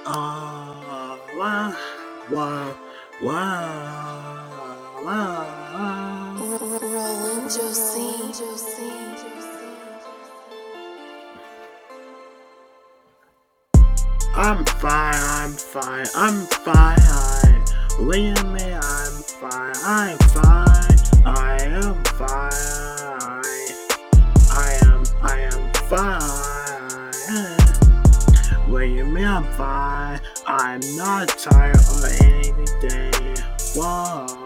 Wow, wow, wow. Roland Josie. I'm fine. Leave me, I'm fine, I am fine. I am fine. Leave me, I'm fine. I'm not tired of anything. Whoa.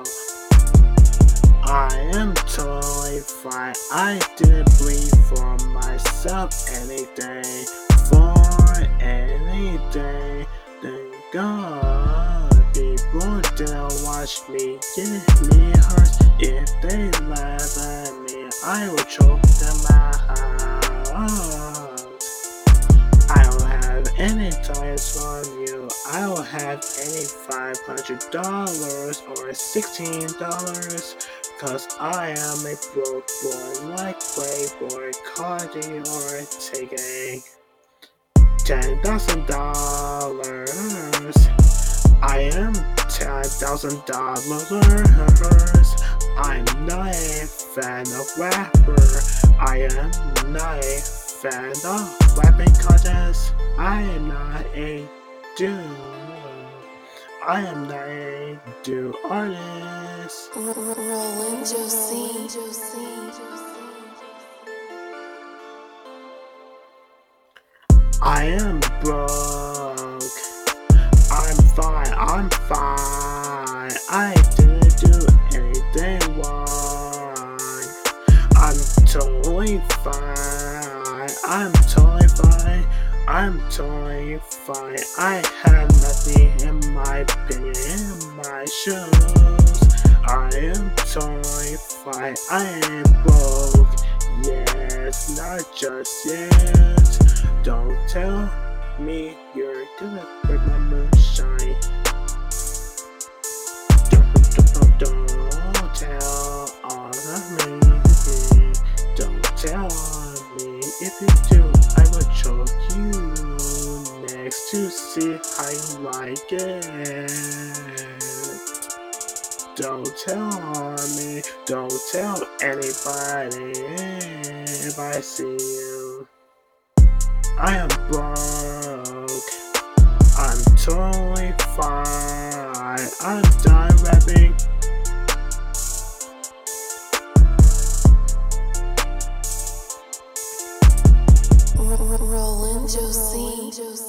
I am totally fine. I didn't bleed for myself anything. For anything. Thank God. People didn't watch me get me hurt. If they laugh at me, I will choke them out. I don't have any toys from you. I don't have any $500 or $16. Cause I am a broke boy like Playboy, Cardi, or taking $10,000. I am $10,000. I'm not a fan of rapper. I am not a fan of rapping contests. I am not a dude. I am not a dude artist. Roland Josie. I am broke. I'm fine. I didn't do anything wrong. I'm totally fine. I have nothing in my opinion in my shoes. I am totally fine. I am broke. Yes, not just yet. Don't tell me you're gonna break my moonshine. Don't tell all of me. Don't tell me. If you do, I will choke you next to see how you like it. Don't tell me. Don't tell anybody if I see you. I am broke. I'm totally fine. I'm done rapping. Roland Josie.